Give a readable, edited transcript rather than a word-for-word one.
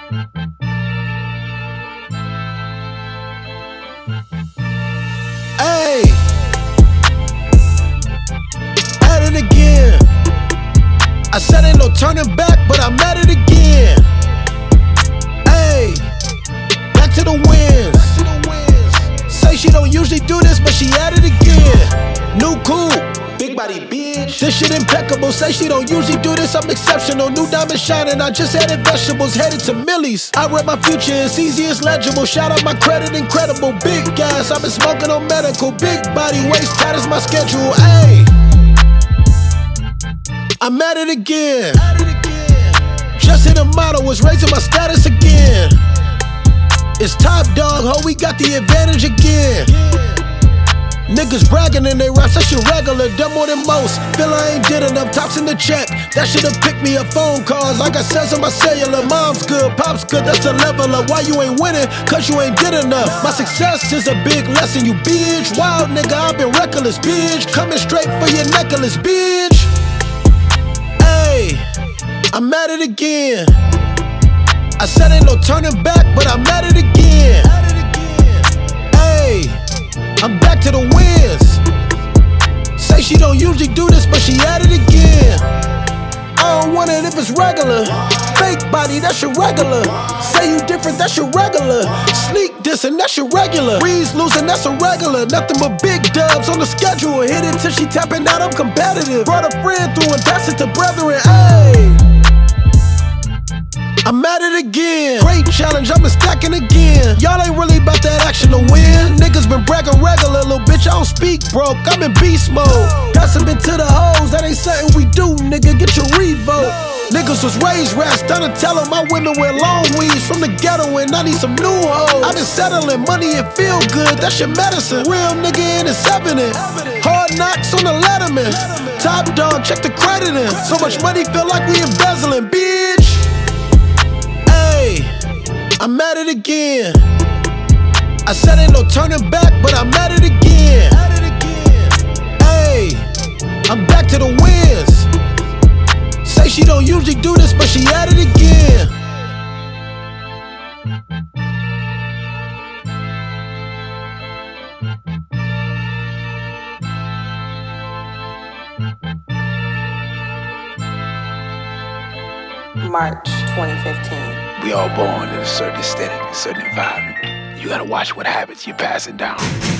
Hey, at it again. I said ain't no turning back, but I'm at it again. Hey, back to the wins. Say she don't usually do this, but she at it again. New coupe, big body bitch. This shit impeccable. Say she don't usually do this, I'm exceptional. New diamond shining, I just added vegetables, headed to Millie's. I read my future, it's easy, it's legible. Shout out my credit, incredible. Big gas, I've been smoking on medical. Big body, waist tight as my schedule. Ayy, I'm at it again. Just hit a model, was raising my status again. It's top dog, ho, we got the advantage again. Niggas bragging in they raps, that shit regular, done more than most. Feel I ain't did enough, tops in the check. That should've picked me up phone calls. Like I says on my cellular, mom's good, pop's good, that's the level of why you ain't winning, cause you ain't did enough. My success is a big lesson, you bitch. Wild nigga, I've been reckless, bitch. Coming straight for your necklace, bitch. Ayy, I'm at it again. I said ain't no turning back, but I'm at it again. Ayy, I'm back to the wins. Say she don't usually do this, but she at it again. I don't want it if it's regular. Fake body, that's your regular. Say you different, that's your regular. Sneak dissing, that's your regular. Breeze losing, that's a regular. Nothing but big dubs on the schedule. Hit it till she tapping out, I'm competitive. Brought a friend through and pass it to brethren. Ayy, I'm at it again. Great challenge, I'm stacking again. Y'all ain't really about that action to win. Niggas been bragging regular, little bitch, I don't speak broke. I'm in beast mode. Passing it to the hoes, that ain't something we do, nigga, get your revote. Niggas was raised rats, done to tell them my women wear long weeds from the ghetto and I need some new hoes. I been settling money and feel good, that's your medicine. Real nigga in the 70. Hard knocks on the letterman. Top dog, check the credit in. So much money, feel like we embezzling, bitch. I'm at it again. I said ain't no turning back, but I'm at it again. Ayy, I'm back to the wins. Say she don't usually do this, but she at it again. March 2015. We all born in a certain aesthetic, a certain environment. You gotta watch what habits you're passing down.